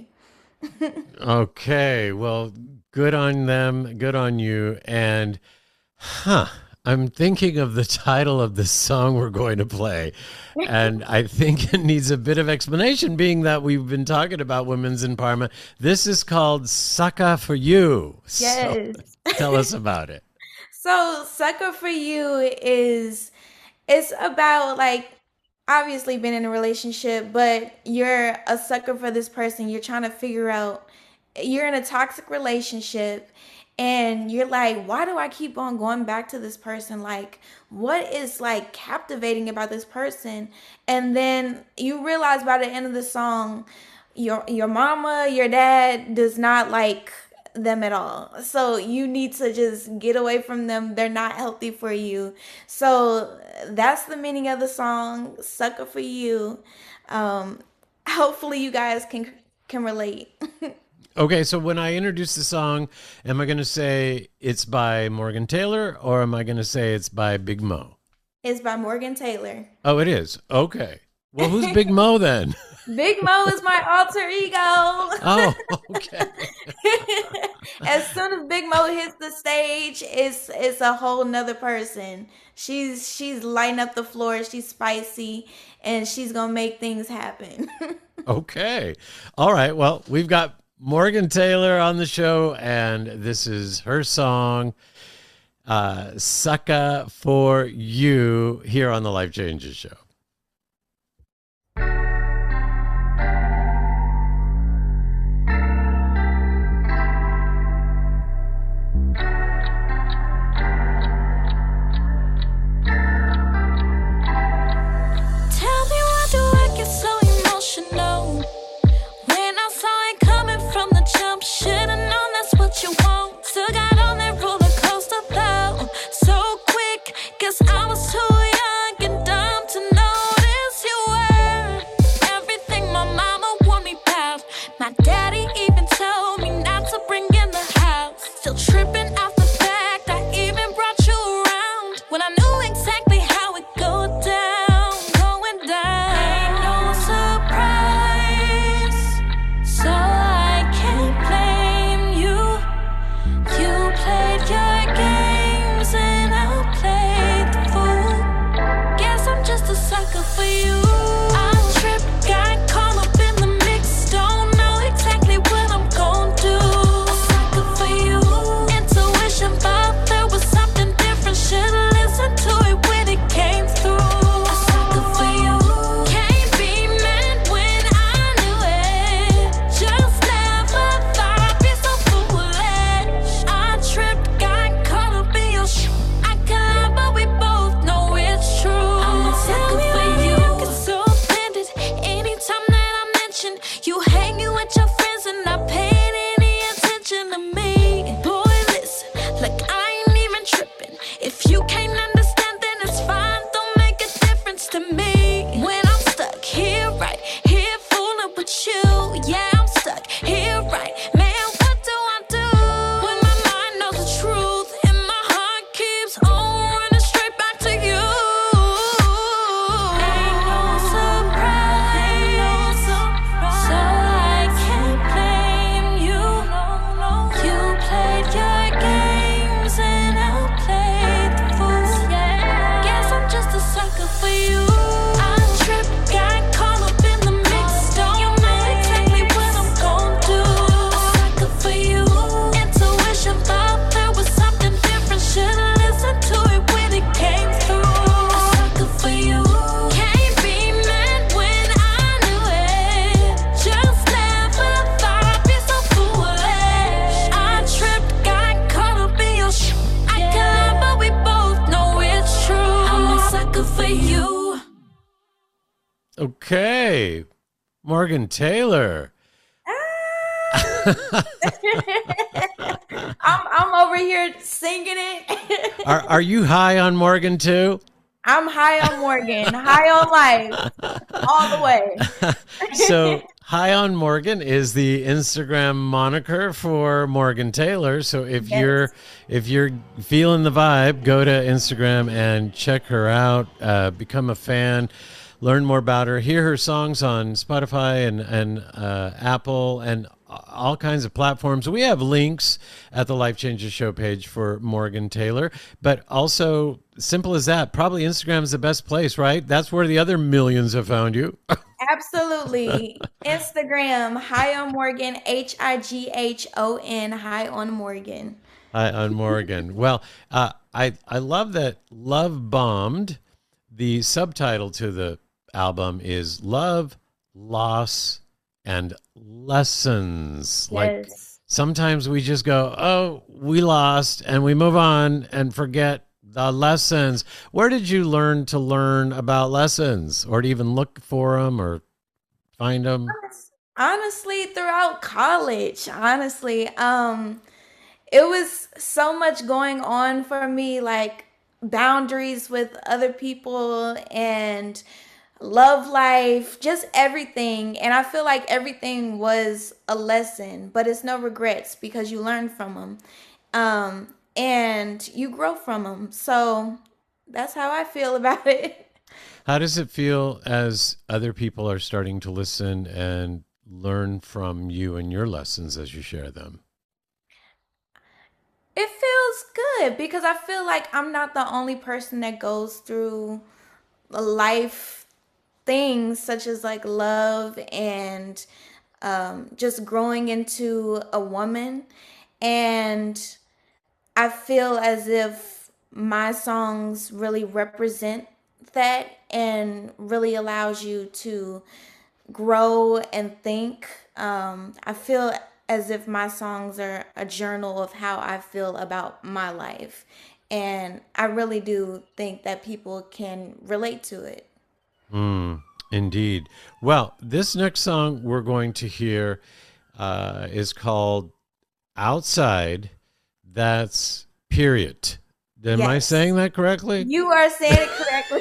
Okay. Well, good on them. Good on you. And, huh. I'm thinking of the title of the song we're going to play, and I think it needs a bit of explanation, being that we've been talking about women's empowerment. This is called Sucker for You. Yes. So tell us about it. So, Sucker for You is it's about, like, obviously being in a relationship, but you're a sucker for this person. You're trying to figure out you're in a toxic relationship and you're like, why do I keep on going back to this person? Like, what is like captivating about this person? And then you realize by the end of the song, your your mama, your dad does not like them at all. So you need to just get away from them. They're not healthy for you. So that's the meaning of the song, Sucker for You. Um, hopefully you guys can can relate. Okay, so when I introduce the song, am I going to say it's by Morgan Taylor or am I going to say it's by Big Mo? It's by Morgan Taylor. Oh, it is. Okay. Well, who's Big Mo then? Big Mo is my alter ego. Oh, okay. As soon as Big Mo hits the stage, it's it's a whole nother person. She's she's lighting up the floor. She's spicy, and she's gonna make things happen. Okay. All right. Well, we've got Morgan Taylor on the show, and this is her song, uh, Sucker for You, here on the Life Changes Show. I was too young and dumb to notice you were everything my mama wanted me past. My daddy even told me not to bring in the house. Still tripping off the fact I even brought you around when I knew exactly how it go down, going down. Ain't no surprise, so I can't blame you. You played your games and I played the fool. Guess I'm just a sucker for you. I trip, got caught up in the mix, don't know exactly what I'm gon' do. A sucker for you. Intuition thought there was something different, should've listened to it when it came through. A sucker for you. Can't be mad when I knew it. Just never thought I'd be so foolish. I tripped, got caught up in your sh- I could lie, but we both know it's true. I'm a sucker for you. Get so offended anytime that I mention you hanging with your friends and not paying any attention to me. Boy, listen, like I ain't even tripping. If you can't understand, then it's fine. Don't make a difference to me. When I'm stuck here, right here, fooling with you. Yeah, I'm stuck here, right. Man, what do I do when my mind knows the truth and my heart keeps on running straight back to you? Ain't no surprise, so I can't blame you. You played your games and I played the fool. Guess I'm just a sucker for you. I trip, got caught up in the mix, don't know exactly what I'm gon' do. A sucker for you. Intuition thought there was something different, should've listened to it when it came through. A sucker for you. Can't be mad when I knew it. Just never thought I'd be so foolish. I tripped, got caught up in your sh- I could lie, but we both know it's true. I'm a sucker for you. Okay. Morgan Taylor. I'm I'm over here singing it. Are are you high on Morgan too? I'm high on Morgan, high on life, all the way. So High on Morgan is the Instagram moniker for Morgan Taylor. So if Yes. you're if you're feeling the vibe, go to Instagram and check her out. Uh, become a fan. Learn more about her. Hear her songs on Spotify and and uh, Apple and all kinds of platforms. We have links at the Life Changes Show page for Morgan Taylor, but also simple as that. Probably Instagram is the best place, right? That's where the other millions have found you. Absolutely. Instagram, High on Morgan, H I G H O N, High on Morgan. Hi, on Morgan. Well, uh, I I love that Love Bombed. The subtitle to the album is Love, Loss, and lessons. Like Yes. sometimes we just go, oh, we lost, and we move on and forget the lessons. Where did you learn to learn about lessons, or to even look for them or find them? Honestly, throughout college, honestly, um, it was so much going on for me, like boundaries with other people and love life, just everything. And I feel like everything was a lesson, but it's no regrets because you learn from them. Um, and you grow from them. So that's how I feel about it. How does it feel as other people are starting to listen and learn from you and your lessons as you share them? It feels good because I feel like I'm not the only person that goes through life things such as like love and um, just growing into a woman. And I feel as if my songs really represent that and really allows you to grow and think. Um, I feel as if my songs are a journal of how I feel about my life. And I really do think that people can relate to it. Mm, indeed. Well, this next song we're going to hear uh, is called Outside. That's period. Am I Yes. saying that correctly? You are saying it correctly.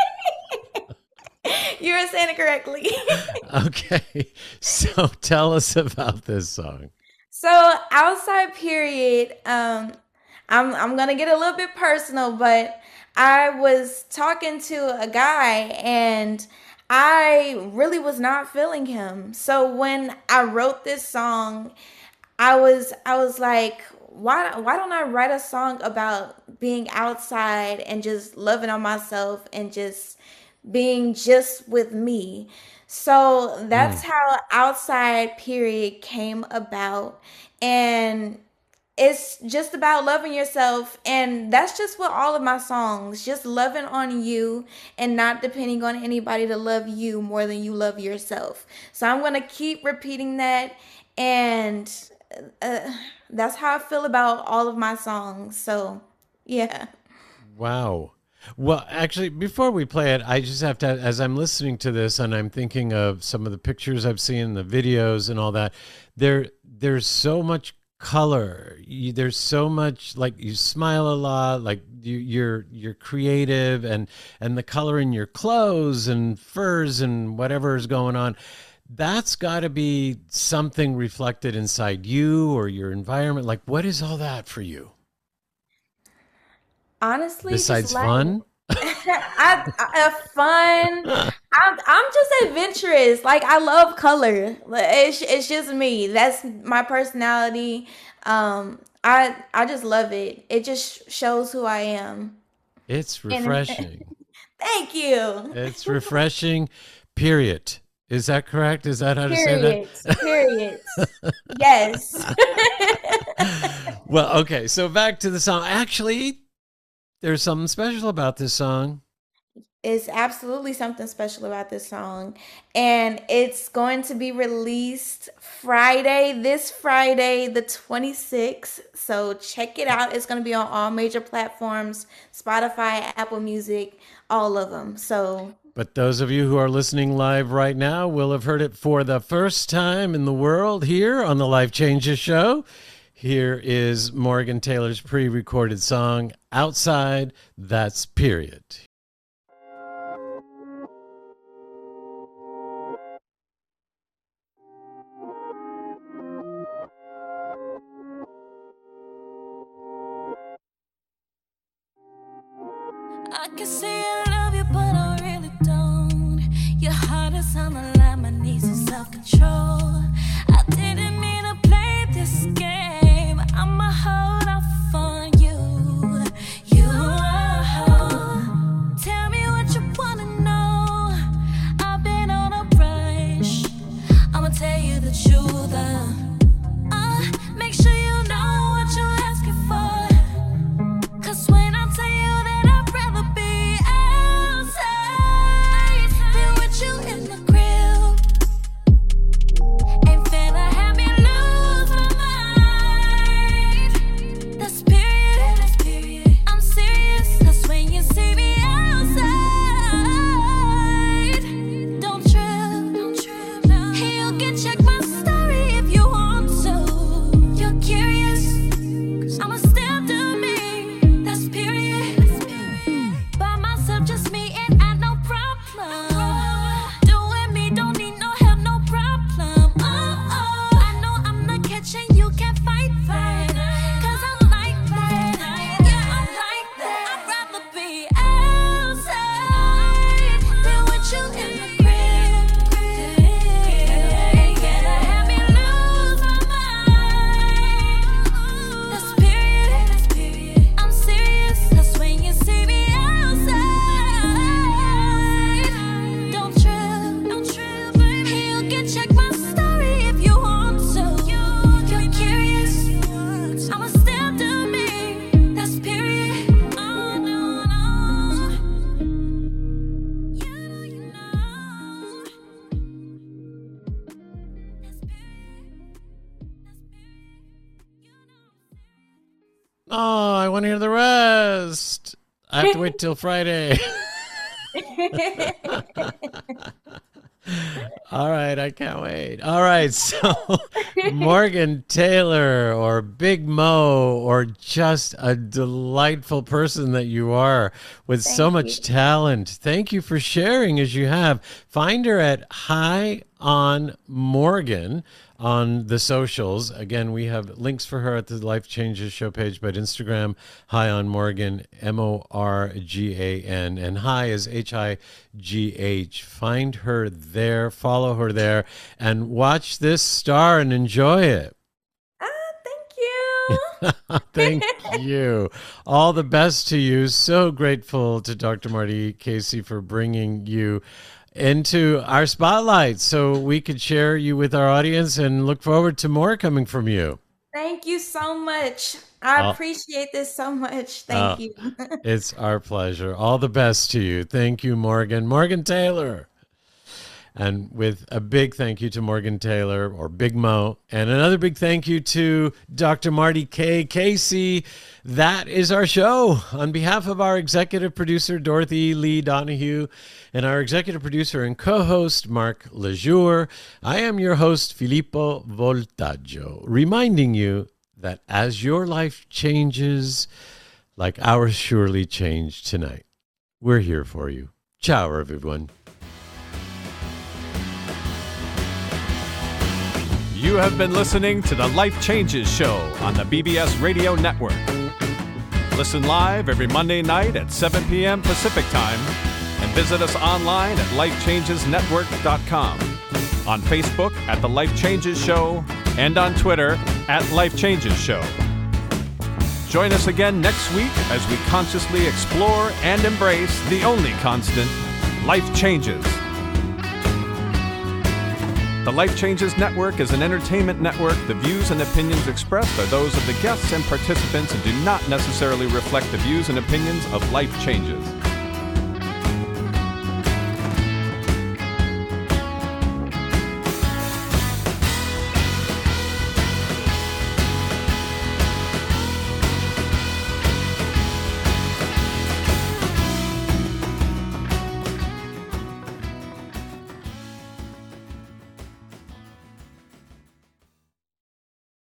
You are saying it correctly. Okay. So tell us about this song. So outside period, um, I'm I'm gonna get a little bit personal, but I was talking to a guy and I really was not feeling him. So when I wrote this song, I was I was like, why why don't I write a song about being outside and just loving on myself and just being just with me. So that's Mm. how outside period came about. And it's just about loving yourself. And that's just what all of my songs, just loving on you and not depending on anybody to love you more than you love yourself. So I'm going to keep repeating that. And uh, that's how I feel about all of my songs. So, yeah. Wow. Well, actually, before we play it, I just have to, as I'm listening to this and I'm thinking of some of the pictures I've seen, the videos and all that, there, there's so much color. You, there's so much, like, you smile a lot, like you, you're, you're creative, and, and the color in your clothes and furs and whatever is going on. That's got to be something reflected inside you or your environment. Like, what is all that for you? Honestly, Besides just like, fun? I, I fun. I'm I'm just adventurous. Like I love color. Like, It's it's just me. That's my personality. Um, I I just love it. It just shows who I am. It's And refreshing. thank you. It's refreshing, period. Is that correct? Is that how to say that? Period. Period. Yes. Well, okay. So back to the song. Actually, there's something special about this song. It's absolutely something special about this song. And it's going to be released Friday, this Friday, the twenty-sixth. So check it out. It's going to be on all major platforms, Spotify, Apple Music, all of them. So But those of you who are listening live right now will have heard it for the first time in the world here on the Life Changes Show. Here is Morgan Taylor's pre-recorded song, Outside, That's Period. I can say I love you, but I really don't. Your heart is on the line, my knees in self-control. I didn't mean to play this game. I'ma hold off on you. You tell me what you wanna know. I've been on a rush. I'ma tell you the truth. Uh, uh, make sure you know what you're asking for. 'Cause when I tell you that I'd rather be outside than with you in the crib, Oh, I want to hear the rest. I have to wait till Friday. All right, I can't wait. All right, so Morgan Taylor, or Big Mo, or just a delightful person that you are with Thank so much you. talent. Thank you for sharing as you have. Find her at High on Morgan on the socials. Again, we have links for her at the Life Changes Show page, but Instagram, High on Morgan, M O R G A N, and High is H I G H. Find her there, follow her there, and watch this star and enjoy it. Ah, thank you. Thank you. All the best to you. So grateful to Doctor Marty Casey for bringing you into our spotlight so we could share you with our audience, and look forward to more coming from you. Thank you so much. I Oh. appreciate this so much. Thank Oh. you. It's our pleasure. All the best to you. Thank you, Morgan. Morgan Taylor. And with a big thank you to Morgan Taylor, or Big Mo, and another big thank you to Doctor Marty K. Casey. That is our show. On behalf of our executive producer, Dorothy Lee Donahue, and our executive producer and co-host, Mark Lejour, I am your host, Filippo Voltaggio, reminding you that as your life changes, like ours surely changed tonight, we're here for you. Ciao, everyone. You have been listening to the Life Changes Show on the B B S Radio Network. Listen live every Monday night at seven p.m. Pacific Time, and visit us online at life changes network dot com, on Facebook at The Life Changes Show, and on Twitter at Life Changes Show. Join us again next week as we consciously explore and embrace the only constant, life changes. The Life Changes Network is an entertainment network. The views and opinions expressed are those of the guests and participants and do not necessarily reflect the views and opinions of Life Changes.